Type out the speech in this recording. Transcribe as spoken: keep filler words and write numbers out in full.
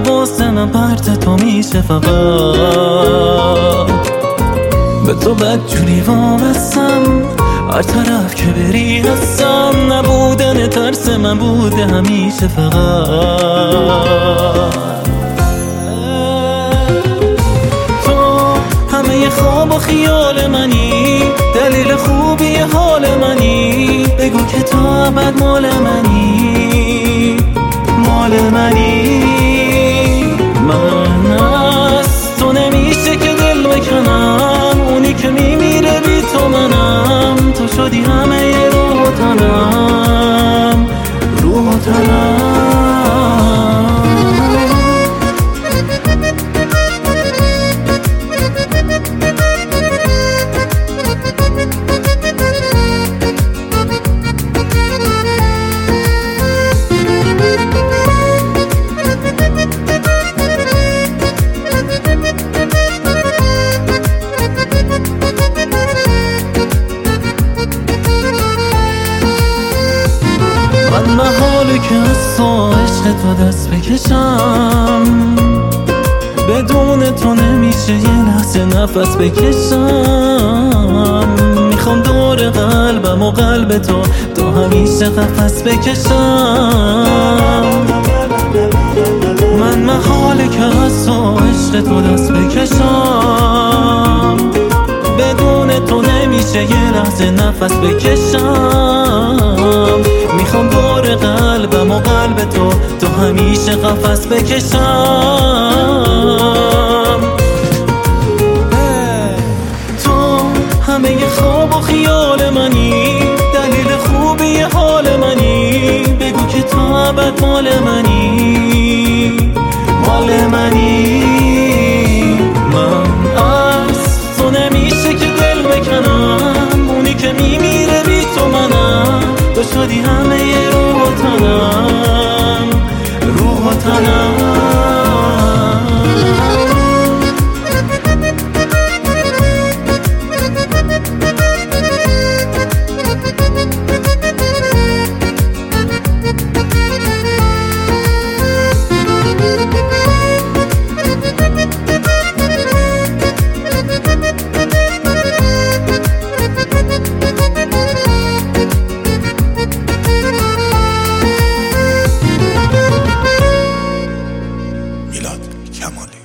حواس من پرت تو میشه فقط به تو بدجوری وابستم، هر طرف که بری هستم. نبودن ترس من بوده همیشه فقط. تو همه خواب و خیال منی، دلیل خوبی حال منی. بگو که تو ابد مال منی، مال منی. من از تو نمیشه که دل بکنم، اونی که میمیره بی تو منم. تو شدی همه روح و تنم، روح و تنم. من محاله که از تو عشق تو دست بکشم، بدون تو نمیشه یه لحظه نفس بکشم. میخوام دور قلبم و قلب تو تو همیشه قفس بکشم. من محاله که از تو عشق تو دست بکشم، بدون تو نمیشه یه لحظه نفس بکشم. میخوام دور قلبم و قلب تو تو همیشه قفس بکشم. تو همه خواب و خیال منی، دلیل خوبی حال منی. بگو که تو ابد مال منی، مال منی. من از تو نمیشه که دل بکنم، اونی که میمیره بی تو منم. تو شدی همه روح و تنم، روح و تنم. میلاد کمالی.